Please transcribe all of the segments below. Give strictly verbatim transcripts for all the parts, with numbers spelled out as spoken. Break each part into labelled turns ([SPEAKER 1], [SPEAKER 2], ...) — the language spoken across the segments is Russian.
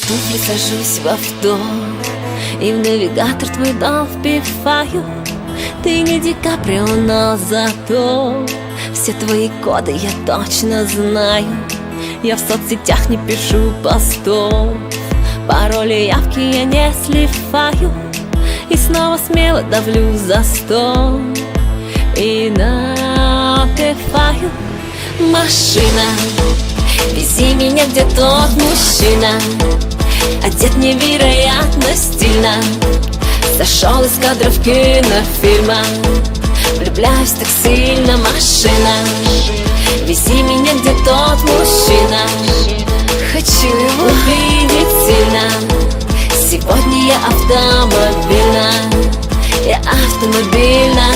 [SPEAKER 1] туфли сажусь в авто и в навигатор твой дом вбиваю. Ты не Ди Каприо, но зато все твои коды я точно знаю. Я в соцсетях не пишу постов, пароли, явки я не сливаю, и снова смело давлю за стол и напеваю: машина, вези меня, где тот мужчина, одет невероятно стильно, сошел из кадров кинофильма. Влюбляюсь так сильно, машина, вези меня, где тот мужчина, хочу его видеть сильно. Сегодня я автомобильна, я автомобильна.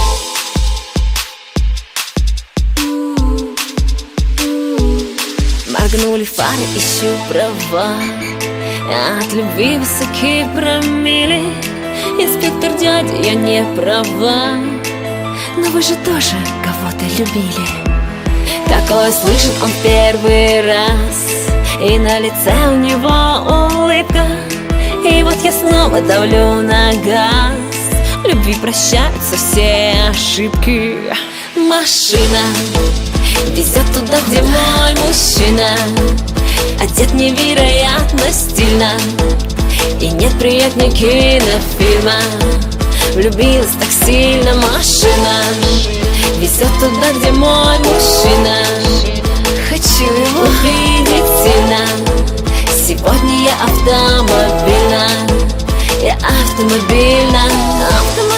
[SPEAKER 1] Моргнули фары, ищу права, от любви высокие промили. Инспектор дядя, я не права, но вы же тоже кого-то любили. Такое слышит он первый раз, и на лице у него улыбка. И вот я снова давлю на газ, любви прощаются все ошибки. Машина везет туда, где мой мужчина, одет невероятно стильно, и нет приятнее кинофильма. Влюбилась так сильно, машина везет туда, где мой мужчина, хочу его видеть сильно. Сегодня я автомобильна, я автомобильна, автомобильна.